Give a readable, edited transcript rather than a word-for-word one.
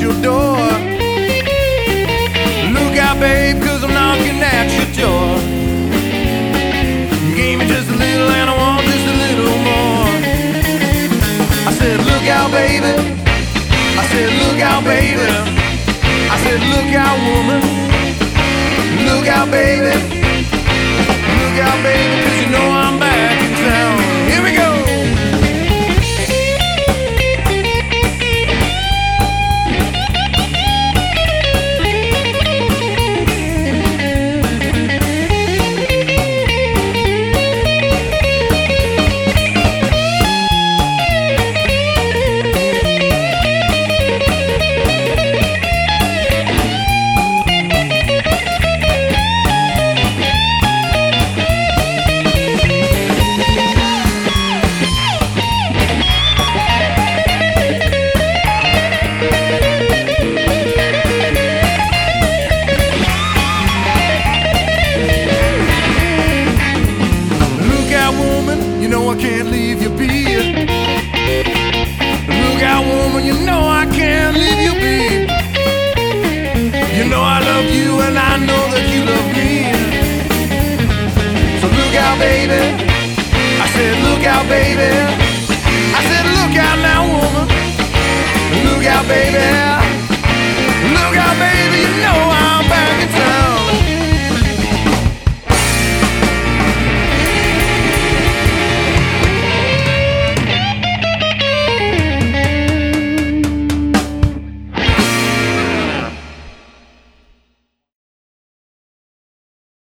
your door. Look out, babe, 'cause I'm knocking at your door. You gave me just a little and I want just a little more. I said, look out, baby. I said, look out, baby. I said, look out, woman. Look out, baby. Look out, baby, 'cause you know I'm back in town. Here we go. You know I can't leave you be. Look out, woman, you know I can't leave you be. You know I love you and I know that you love me. So look out, baby.